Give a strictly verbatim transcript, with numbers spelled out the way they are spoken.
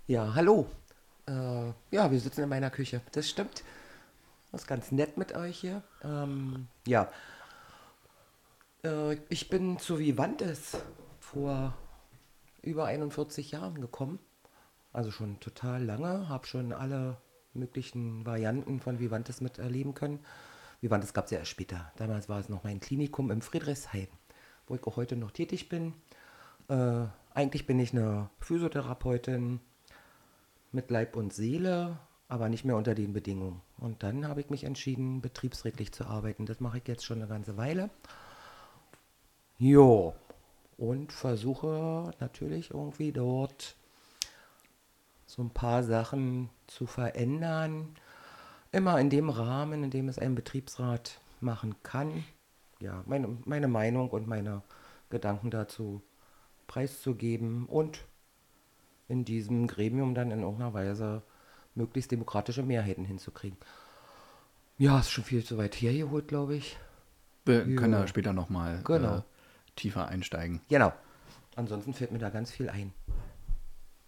Ja, hallo. Äh, ja, wir sitzen in meiner Küche. Das stimmt. Das ist ganz nett mit euch hier. Ähm, ja, äh, ich bin zu Vivantes vor über einundvierzig Jahren gekommen. Also schon total lange. Habe schon alle möglichen Varianten von Vivantes miterleben können. Vivantes gab es ja erst später. Damals war es noch mein Klinikum im Friedrichshain, wo ich auch heute noch tätig bin. Äh, eigentlich bin ich eine Physiotherapeutin mit Leib und Seele, aber nicht mehr unter den Bedingungen. Und dann habe ich mich entschieden, betriebsrätlich zu arbeiten. Das mache ich jetzt schon eine ganze Weile. Jo. Und versuche natürlich irgendwie dort so ein paar Sachen zu verändern. Immer in dem Rahmen, in dem es ein Betriebsrat machen kann. Ja, meine, meine Meinung und meine Gedanken dazu preiszugeben und in diesem Gremium dann in irgendeiner Weise möglichst demokratische Mehrheiten hinzukriegen. Ja, ist schon viel zu weit hergeholt, glaube ich. Wir können da Ja, später nochmal genau. äh, tiefer einsteigen. Genau. Ansonsten fällt mir da ganz viel ein.